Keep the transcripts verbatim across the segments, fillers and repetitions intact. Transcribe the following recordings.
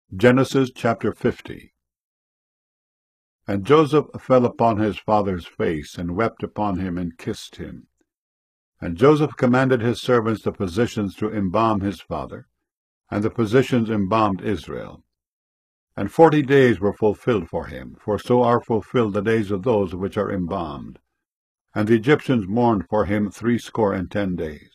Genesis chapter fifty. And Joseph fell upon his father's face, and wept upon him, and kissed him. And Joseph commanded his servants the physicians to embalm his father, and the physicians embalmed Israel. And forty days were fulfilled for him, for so are fulfilled the days of those which are embalmed. And the Egyptians mourned for him threescore and ten days.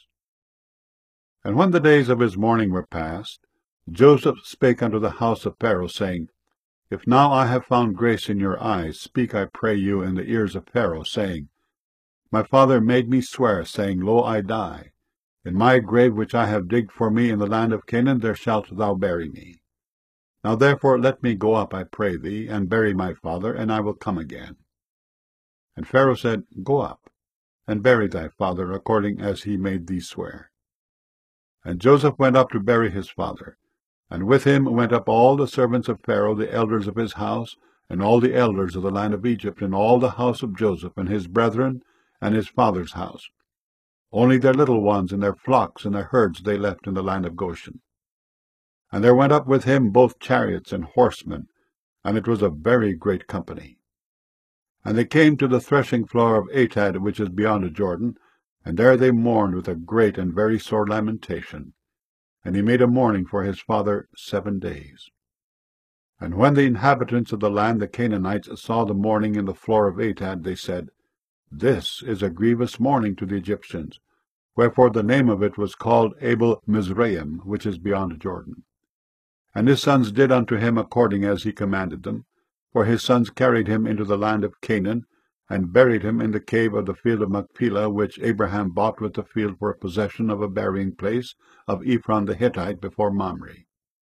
And when the days of his mourning were past, Joseph spake unto the house of Pharaoh, saying, If now I have found grace in your eyes, speak, I pray you, in the ears of Pharaoh, saying, My father made me swear, saying, Lo, I die. In my grave which I have digged for me in the land of Canaan, there shalt thou bury me. Now therefore let me go up, I pray thee, and bury my father, and I will come again. And Pharaoh said, Go up, and bury thy father, according as he made thee swear. And Joseph went up to bury his father. And with him went up all the servants of Pharaoh, the elders of his house, and all the elders of the land of Egypt, and all the house of Joseph, and his brethren, and his father's house. Only their little ones and their flocks and their herds they left in the land of Goshen. And there went up with him both chariots and horsemen, and it was a very great company. And they came to the threshing floor of Atad, which is beyond the Jordan, and there they mourned with a great and very sore lamentation. And he made a mourning for his father seven days. And when the inhabitants of the land, the Canaanites, saw the mourning in the floor of Atad, they said, This is a grievous mourning to the Egyptians. Wherefore the name of it was called Abel Mizraim, which is beyond Jordan. And his sons did unto him according as he commanded them. For his sons carried him into the land of Canaan, and buried him in the cave of the field of Machpelah, which Abraham bought with the field for a possession of a burying place of Ephron the Hittite before Mamre.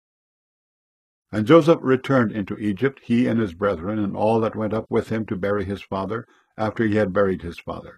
And Joseph returned into Egypt, he and his brethren, and all that went up with him to bury his father, after he had buried his father.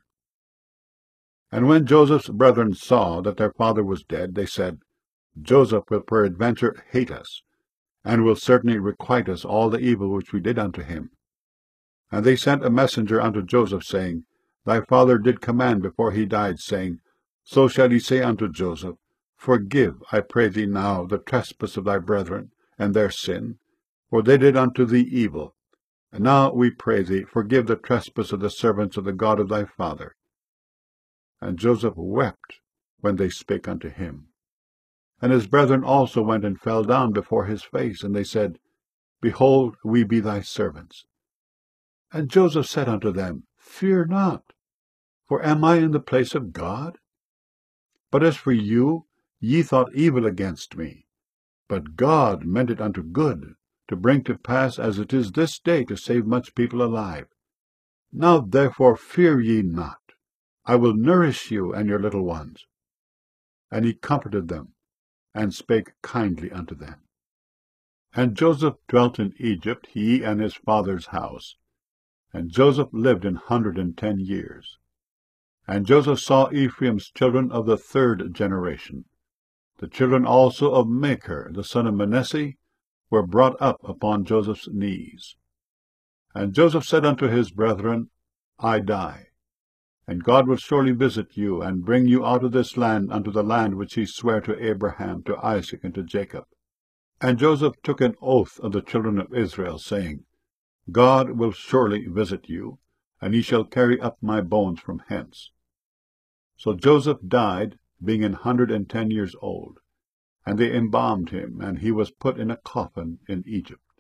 And when Joseph's brethren saw that their father was dead, they said, Joseph will peradventure hate us, and will certainly requite us all the evil which we did unto him. And they sent a messenger unto Joseph, saying, Thy father did command before he died, saying, So shall ye say unto Joseph, Forgive, I pray thee now, the trespass of thy brethren, and their sin, for they did unto thee evil. And now, we pray thee, forgive the trespass of the servants of the God of thy father. And Joseph wept when they spake unto him. And his brethren also went and fell down before his face, and they said, Behold, we be thy servants. And Joseph said unto them, Fear not, for am I in the place of God? But as for you, ye thought evil against me, but God meant it unto good, to bring to pass as it is this day, to save much people alive. Now therefore fear ye not, I will nourish you and your little ones. And he comforted them, and spake kindly unto them. And Joseph dwelt in Egypt, he and his father's house. And Joseph lived an hundred and ten years. And Joseph saw Ephraim's children of the third generation. The children also of Machir, the son of Manasseh, were brought up upon Joseph's knees. And Joseph said unto his brethren, I die, and God will surely visit you, and bring you out of this land unto the land which he sware to Abraham, to Isaac, and to Jacob. And Joseph took an oath of the children of Israel, saying, God will surely visit you, and ye shall carry up my bones from hence. So Joseph died, being an hundred and ten years old, and they embalmed him, and he was put in a coffin in Egypt.